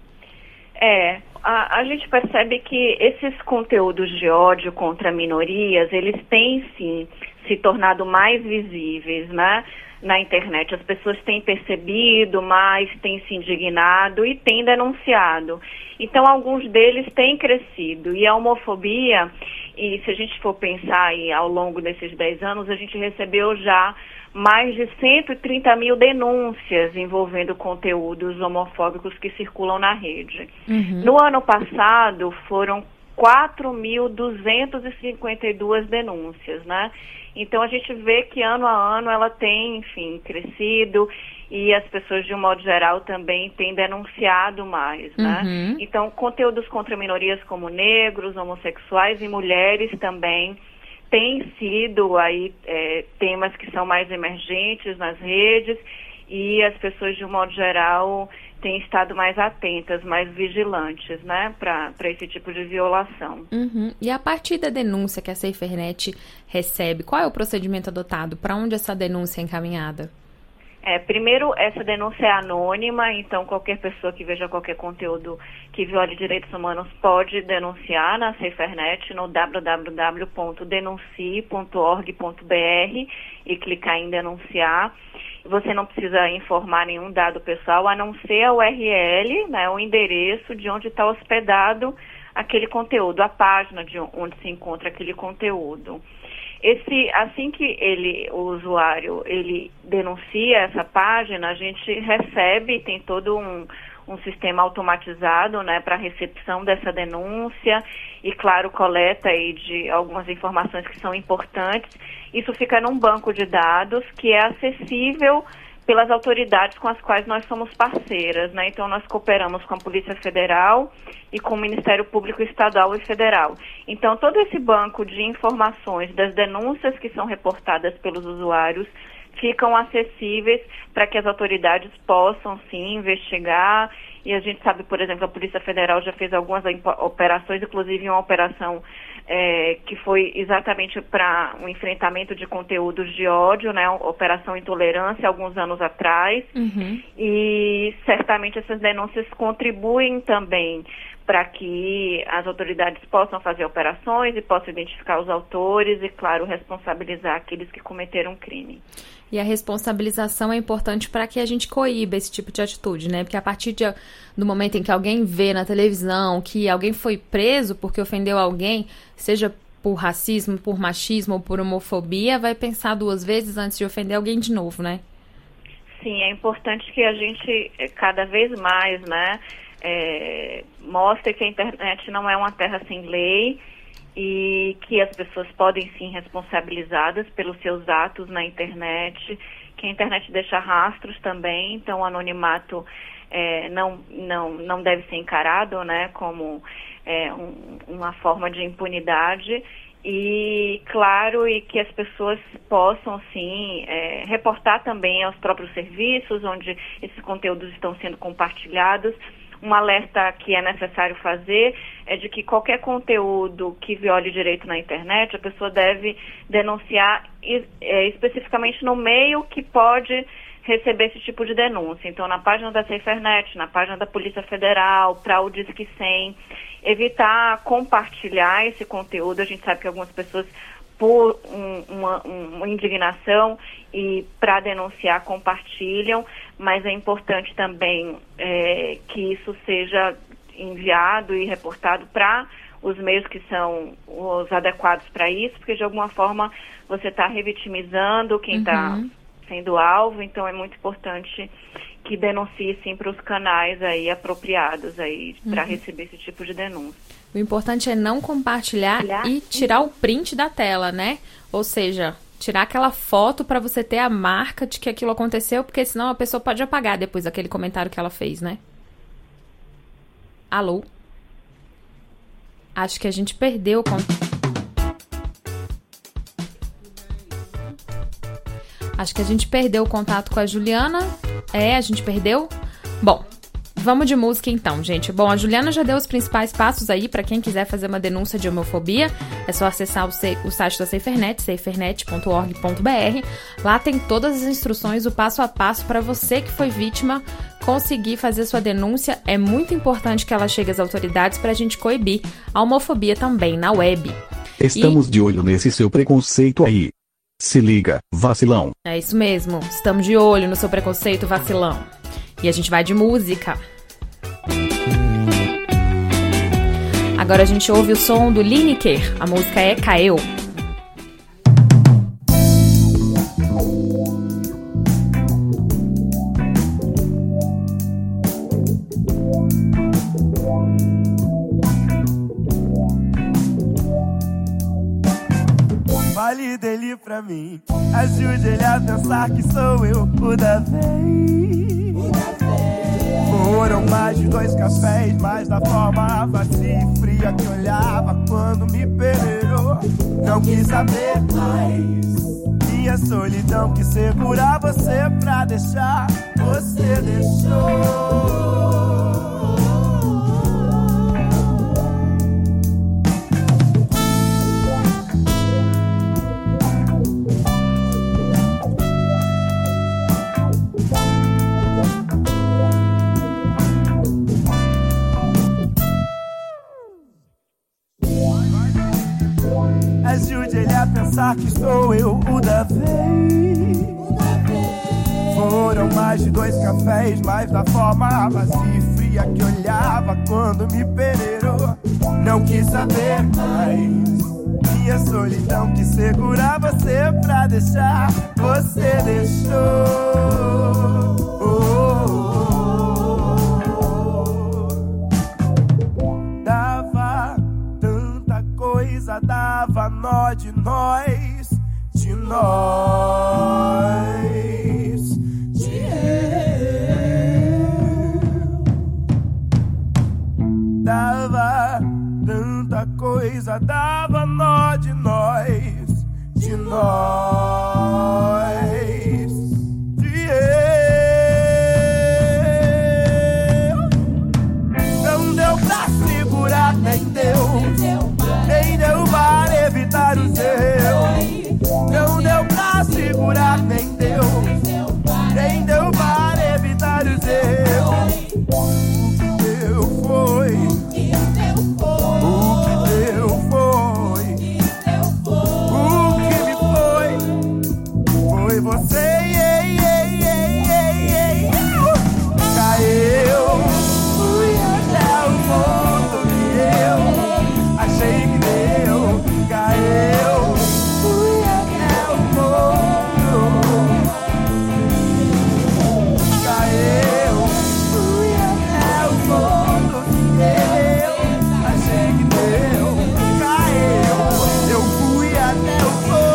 É, a, a gente percebe que esses conteúdos de ódio contra minorias, eles têm sim se tornado mais visíveis, né? Na internet. As pessoas têm percebido mais, têm se indignado e têm denunciado. Então, alguns deles têm crescido. E a homofobia, e se a gente for pensar aí ao longo desses dez anos, a gente recebeu já mais de cento e trinta mil denúncias envolvendo conteúdos homofóbicos que circulam na rede. Uhum. No ano passado, foram quatro mil duzentas e cinquenta e duas denúncias, né? Então, a gente vê que ano a ano ela tem, enfim, crescido e as pessoas, de um modo geral, também têm denunciado mais, né? Uhum. Então, conteúdos contra minorias como negros, homossexuais e mulheres também têm sido aí é, temas que são mais emergentes nas redes e as pessoas, de um modo geral, têm estado mais atentas, mais vigilantes, né, para esse tipo de violação. Uhum. E a partir da denúncia que a SaferNet recebe, qual é o procedimento adotado? Para onde essa denúncia é encaminhada? É, primeiro, essa denúncia é anônima, então qualquer pessoa que veja qualquer conteúdo que viole direitos humanos pode denunciar na SaferNet no w w w ponto denuncie ponto org ponto b r e clicar em denunciar. Você não precisa informar nenhum dado pessoal, a não ser a U R L, né, o endereço de onde está hospedado aquele conteúdo, a página de onde se encontra aquele conteúdo. Esse, assim que ele, o usuário ele denuncia essa página, a gente recebe, tem todo um, um sistema automatizado, né, para recepção dessa denúncia e, claro, coleta aí de algumas informações que são importantes. Isso fica num banco de dados que é acessível pelas autoridades com as quais nós somos parceiras, né? Então, nós cooperamos com a Polícia Federal e com o Ministério Público Estadual e Federal. Então, todo esse banco de informações das denúncias que são reportadas pelos usuários ficam acessíveis para que as autoridades possam, sim, investigar. E a gente sabe, por exemplo, a Polícia Federal já fez algumas operações, inclusive uma operação é, que foi exatamente para um enfrentamento de conteúdos de ódio, né, Operação Intolerância, alguns anos atrás. Uhum. E certamente essas denúncias contribuem também para que as autoridades possam fazer operações e possam identificar os autores e, claro, responsabilizar aqueles que cometeram crime. E a responsabilização é importante para que a gente coíba esse tipo de atitude, né? Porque a partir de, do momento em que alguém vê na televisão que alguém foi preso porque ofendeu alguém, seja por racismo, por machismo ou por homofobia, vai pensar duas vezes antes de ofender alguém de novo, né? Sim, é importante que a gente, cada vez mais, né, é, mostre que a internet não é uma terra sem lei e que as pessoas podem sim responsabilizadas pelos seus atos na internet, que a internet deixa rastros também, então o anonimato é, não, não, não deve ser encarado, né, como é, um, uma forma de impunidade. E, claro, e que as pessoas possam, sim, é, reportar também aos próprios serviços onde esses conteúdos estão sendo compartilhados. Um alerta que é necessário fazer é de que qualquer conteúdo que viole direito na internet, a pessoa deve denunciar é, especificamente no meio que pode receber esse tipo de denúncia. Então, na página da SaferNet, na página da Polícia Federal, para o Disque cem, evitar compartilhar esse conteúdo. A gente sabe que algumas pessoas por um, uma, uma indignação e para denunciar compartilham, mas é importante também é, que isso seja enviado e reportado para os meios que são os adequados para isso, porque de alguma forma você está revitimizando quem está uhum. sendo alvo, então é muito importante que denuncie sim para os canais aí apropriados aí uhum. para receber esse tipo de denúncia. O importante é não compartilhar e tirar o print da tela, né? Ou seja, tirar aquela foto para você ter a marca de que aquilo aconteceu, porque senão a pessoa pode apagar depois aquele comentário que ela fez, né? Alô? Acho que a gente perdeu o contato. Acho que a gente perdeu o contato com a Juliana. É, a gente perdeu? Bom, vamos de música então, gente. Bom, a Juliana já deu os principais passos aí para quem quiser fazer uma denúncia de homofobia. É só acessar o, C- o site da SaferNet, safernet ponto org ponto b r. Lá tem todas as instruções, o passo a passo para você que foi vítima conseguir fazer sua denúncia. É muito importante que ela chegue às autoridades para a gente coibir a homofobia também na web. Estamos e... de olho nesse seu preconceito aí. Se liga, vacilão. É isso mesmo, estamos de olho no seu preconceito, vacilão. E a gente vai de música. Agora a gente ouve o som do Lineker. A música é Caeu. Fale dele pra mim, ajude ele a pensar que sou eu o da vez. Foram mais de dois cafés, mas da forma vazia e fria que olhava quando me peneirou. Não quis saber mais, minha solidão que segurar você pra deixar, você deixou. Ajude ele a pensar que sou eu o da vez. Foram mais de dois cafés, mas da forma vazia e fria que olhava quando me peneirou. Não quis saber mais, minha solidão que segurar você pra deixar, você deixou. Dava nó de nós, de nós, de eu. Dava tanta coisa, dava nó de nós, de nós, de eu. Não deu pra segurar, nem deu. Nem deu para evitar o seu. Não deu pra segurar, nem deu. Nem deu para evitar o seu. O que deu foi. O que deu foi. O que me foi. Foi você. Caiu. Fui até o ponto que eu achei que deu, caiu, fui até o mundo. Caiu, fui até o mundo. Eu achei que deu, caiu, eu fui até o mundo.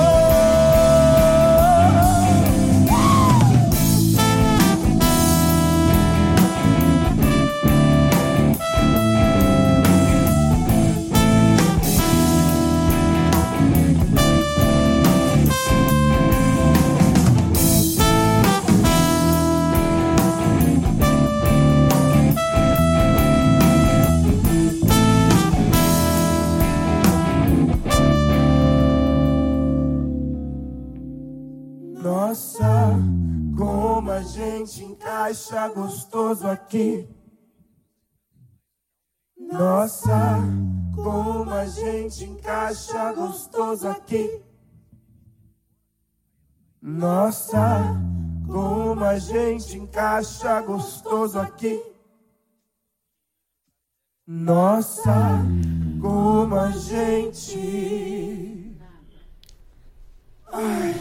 Nossa, como a gente encaixa gostoso aqui. Nossa, como a gente encaixa gostoso aqui. Nossa, como a gente encaixa gostoso aqui. Nossa, como a gente... Ai...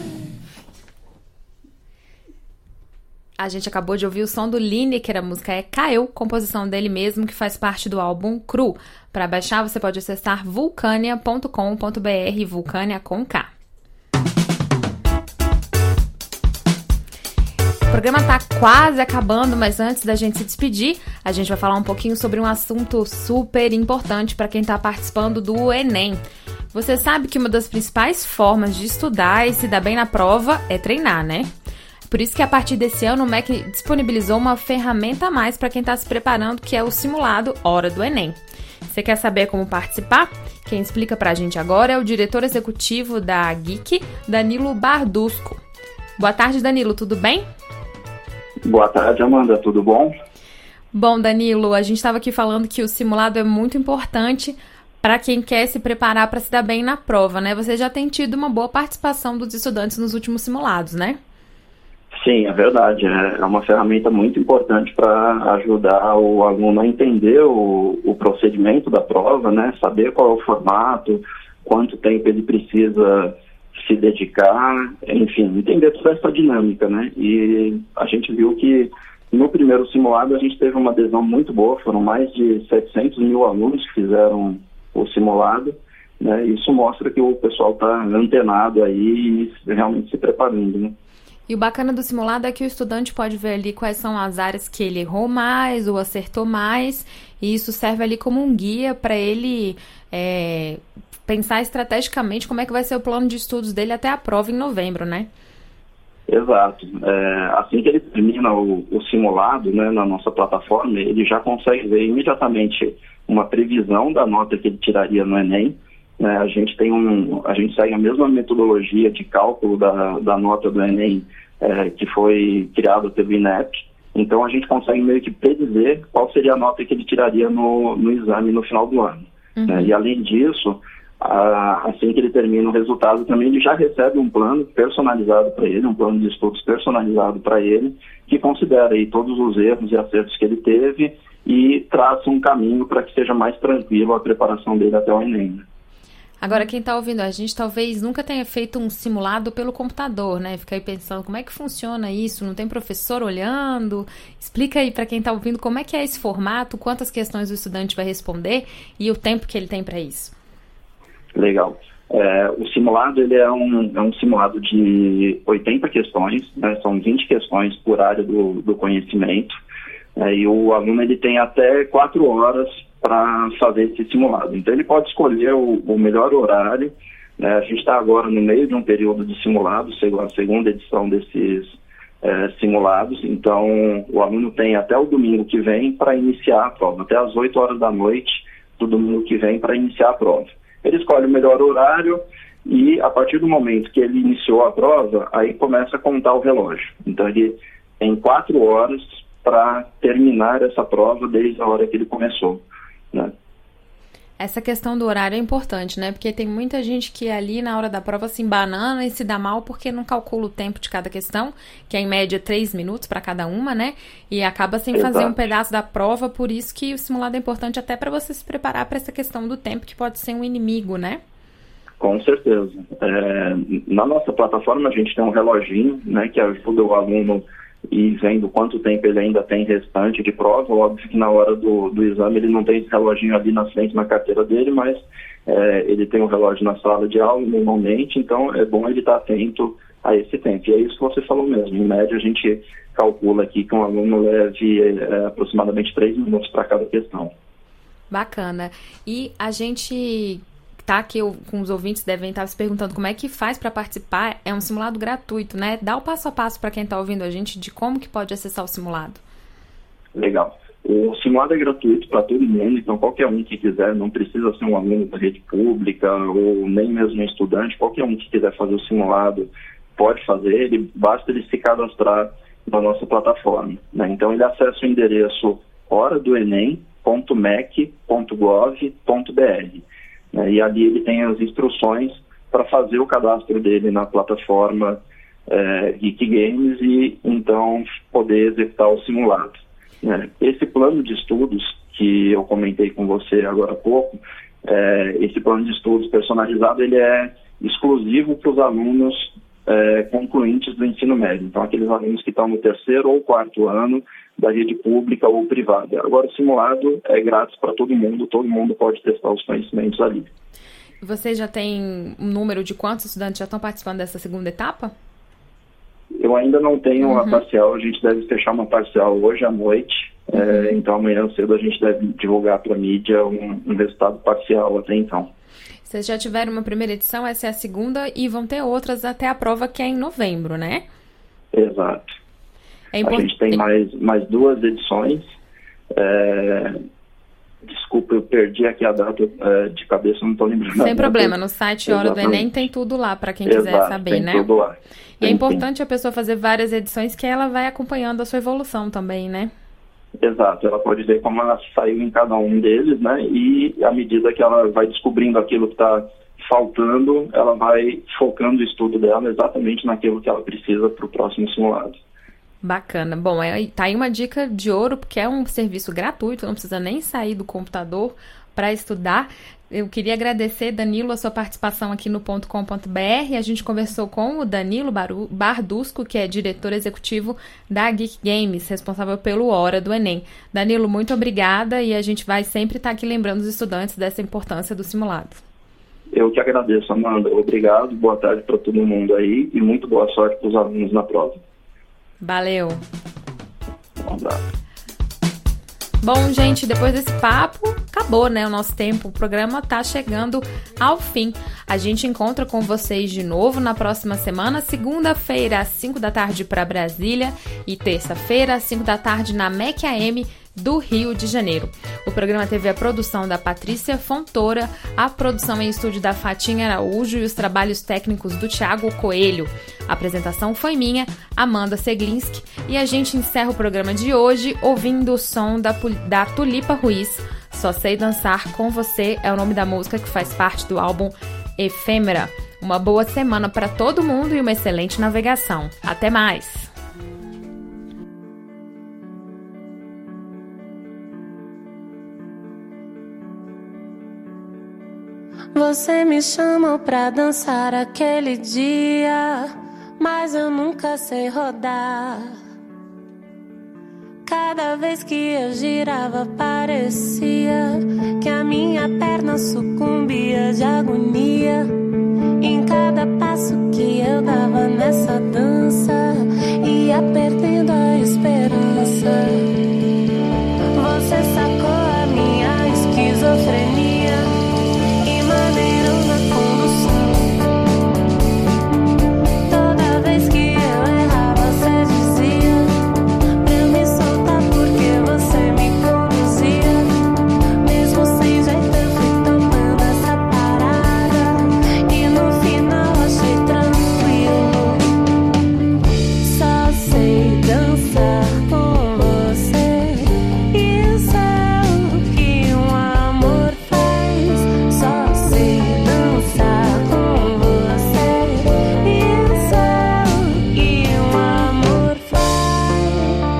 A gente acabou de ouvir o som do Lineker, a música é Caiu, composição dele mesmo, que faz parte do álbum Cru. Para baixar, você pode acessar vulcania ponto com ponto b r, Vulcania com K. O programa tá quase acabando, mas antes da gente se despedir, a gente vai falar um pouquinho sobre um assunto super importante para quem está participando do Enem. Você sabe que uma das principais formas de estudar e se dar bem na prova é treinar, né? Por isso que a partir desse ano o M E C disponibilizou uma ferramenta a mais para quem está se preparando, que é o simulado Hora do Enem. Você quer saber como participar? Quem explica para a gente agora é o diretor executivo da G I C, Danilo Bardusco. Boa tarde, Danilo, tudo bem? Boa tarde, Amanda, tudo bom? Bom, Danilo, a gente estava aqui falando que o simulado é muito importante para quem quer se preparar para se dar bem na prova, né? Você já tem tido uma boa participação dos estudantes nos últimos simulados, né? Sim, é verdade. É uma ferramenta muito importante para ajudar o aluno a entender o, o procedimento da prova, né? Saber qual é o formato, quanto tempo ele precisa se dedicar, enfim, entender toda essa dinâmica, né? E a gente viu que no primeiro simulado a gente teve uma adesão muito boa, foram mais de setecentos mil alunos que fizeram o simulado, né? Isso mostra que o pessoal está antenado aí e realmente se preparando, né? E o bacana do simulado é que o estudante pode ver ali quais são as áreas que ele errou mais ou acertou mais, e isso serve ali como um guia para ele é, pensar estrategicamente como é que vai ser o plano de estudos dele até a prova em novembro, né? Exato. É, assim que ele termina o, o simulado, né, na nossa plataforma, ele já consegue ver imediatamente uma previsão da nota que ele tiraria no Enem. Né? A gente tem um, a gente segue a mesma metodologia de cálculo da, da nota do Enem é, que foi criada pelo INEP. Então a gente consegue meio que predizer qual seria a nota que ele tiraria no, no exame no final do ano. Uhum. Né? E além disso, a, assim que ele termina o resultado, também ele já recebe um plano personalizado para ele, um plano de estudos personalizado para ele, que considera aí todos os erros e acertos que ele teve e traça um caminho para que seja mais tranquilo a preparação dele até o Enem. Né? Agora, quem está ouvindo a gente talvez nunca tenha feito um simulado pelo computador, né? Fica aí pensando, como é que funciona isso? Não tem professor olhando? Explica aí para quem está ouvindo como é que é esse formato, quantas questões o estudante vai responder e o tempo que ele tem para isso. Legal. É, o simulado ele é, um, é um simulado de oitenta questões, né? São vinte questões por área do, do conhecimento. É, e o aluno ele tem até quatro horas para fazer esse simulado. Então ele pode escolher o, o melhor horário. Né? A gente está agora no meio de um período de simulados, a segunda edição desses é, simulados. Então o aluno tem até o domingo que vem para iniciar a prova, até as oito horas da noite do domingo que vem para iniciar a prova. Ele escolhe o melhor horário e a partir do momento que ele iniciou a prova, aí começa a contar o relógio. Então ele tem quatro horas para terminar essa prova desde a hora que ele começou. Né? Essa questão do horário é importante, né? Porque tem muita gente que ali na hora da prova se embanana e se dá mal porque não calcula o tempo de cada questão, que é em média três minutos para cada uma, né? E acaba sem Exato. fazer um pedaço da prova, por isso que o simulado é importante até para você se preparar para essa questão do tempo, que pode ser um inimigo, né? Com certeza. É, na nossa plataforma a gente tem um reloginho, né, que ajuda o aluno e vendo quanto tempo ele ainda tem restante de prova. Óbvio que na hora do, do exame ele não tem esse reloginho ali na frente na carteira dele, mas é, ele tem um relógio na sala de aula normalmente, então é bom ele estar atento a esse tempo. E é isso que você falou mesmo. Em média a gente calcula aqui que um aluno leve é, aproximadamente três minutos para cada questão. Bacana. E a gente... tá aqui com os ouvintes devem estar se perguntando como é que faz para participar. É um simulado gratuito, né? Dá o passo a passo para quem está ouvindo a gente de como que pode acessar o simulado. Legal. O simulado é gratuito para todo mundo, então qualquer um que quiser, não precisa ser um aluno da rede pública ou nem mesmo um estudante, qualquer um que quiser fazer o simulado pode fazer, ele, basta ele se cadastrar na nossa plataforma. Né? Então ele acessa o endereço hora do enem ponto mec ponto gov ponto br. E ali ele tem as instruções para fazer o cadastro dele na plataforma é, Geek Games e então poder executar o simulado. Né? Esse plano de estudos que eu comentei com você agora há pouco, é, esse plano de estudos personalizado, ele é exclusivo para os alunos é, concluintes do ensino médio. Então, aqueles alunos que estão no terceiro ou quarto ano da rede pública ou privada. Agora, o simulado é grátis para todo mundo, todo mundo pode testar os conhecimentos ali. Você já tem um número de quantos estudantes já estão participando dessa segunda etapa? Eu ainda não tenho uhum. uma parcial, a gente deve fechar uma parcial hoje à noite, uhum. é, então amanhã cedo a gente deve divulgar para a mídia um, um resultado parcial até então. Vocês já tiveram uma primeira edição, essa é a segunda, e vão ter outras até a prova, que é em novembro, né? Exato. É import... A gente tem mais, mais duas edições. É... Desculpa, eu perdi aqui a data é, de cabeça, não estou lembrando. Sem problema, no site Hora do Enem tem tudo lá, para quem Exato, quiser saber, tem né? Tudo lá. E tem, é importante tem. a pessoa fazer várias edições, que ela vai acompanhando a sua evolução também, né? Exato, ela pode ver como ela saiu em cada um deles, né? E à medida que ela vai descobrindo aquilo que está faltando, ela vai focando o estudo dela exatamente naquilo que ela precisa para o próximo simulado. Bacana. Bom, é, tá aí uma dica de ouro, porque é um serviço gratuito, não precisa nem sair do computador para estudar. Eu queria agradecer, Danilo, a sua participação aqui no ponto com ponto b r. A gente conversou com o Danilo Bardusco, que é diretor executivo da Geek Games, responsável pelo Hora do Enem. Danilo, muito obrigada, e a gente vai sempre estar aqui lembrando os estudantes dessa importância do simulado. Eu que agradeço, Amanda. Obrigado, boa tarde para todo mundo aí e muito boa sorte para os alunos na prova. Valeu. Um abraço. Bom, gente, depois desse papo, acabou, né, o nosso tempo. O programa tá chegando ao fim. A gente encontra com vocês de novo na próxima semana, segunda-feira, às cinco da tarde para Brasília e terça-feira, às cinco da tarde na M E C A M do Rio de Janeiro. O programa teve a produção da Patrícia Fontoura, a produção em estúdio da Fatinha Araújo e os trabalhos técnicos do Thiago Coelho. A apresentação foi minha, Amanda Seglinski, e a gente encerra o programa de hoje ouvindo o som da, da Tulipa Ruiz. Só Sei Dançar com Você é o nome da música que faz parte do álbum Efêmera. Uma boa semana para todo mundo e uma excelente navegação. Até mais! Você me chamou pra dançar aquele dia, mas eu nunca sei rodar. Cada vez que eu girava parecia que a minha perna sucumbia de agonia. Em cada passo que eu dava nessa dança, ia perdendo a esperança. Você sacou a minha esquizofrenia e maneirou na condução. Toda vez que eu errava, você dizia pra eu me soltar porque você me conduzia. Mesmo sem jeito eu fui tomando essa parada e no final achei tranquilo. Só sei dançar com você. Isso é o que um amor faz. Só sei dançar com você. Isso é o que um amor faz.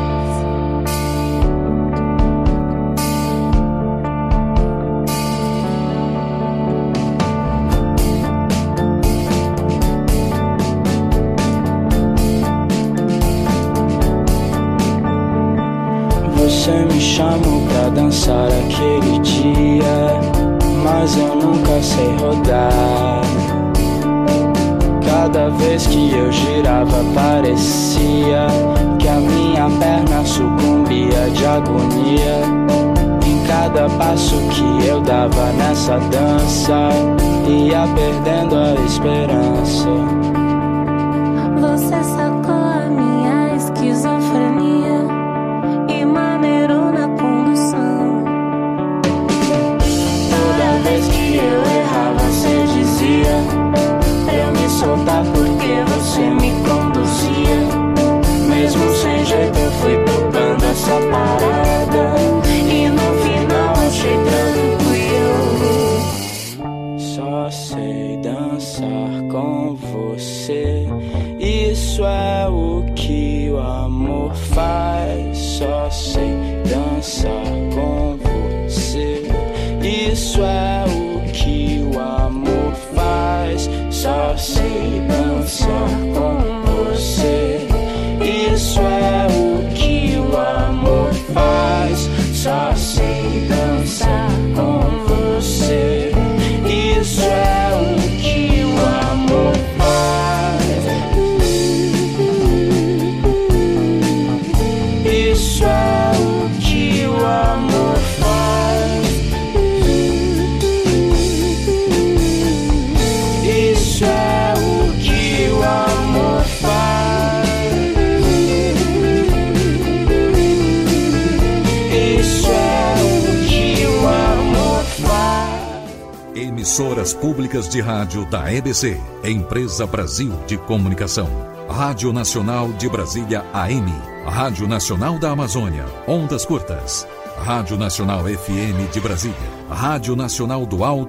Você me chamou pra dançar aquele dia, mas eu nunca sei rodar. Cada vez que eu girava parecia que a minha perna sucumbia de agonia. Em cada passo que eu dava nessa dança, ia perdendo a esperança. Você sacou a minha esquizofrenia e maneirou na condução. Toda vez que eu errava, você dizia pra eu me soltar porque você me conduzia. Mesmo sem jeito eu fui tocando essa parada e no final achei tranquilo. Só sei dançar com você. Isso é Emissoras públicas de rádio da E B C, Empresa Brasil de Comunicação. Rádio Nacional de Brasília A M, Rádio Nacional da Amazônia, ondas curtas. Rádio Nacional F M de Brasília, Rádio Nacional do Alto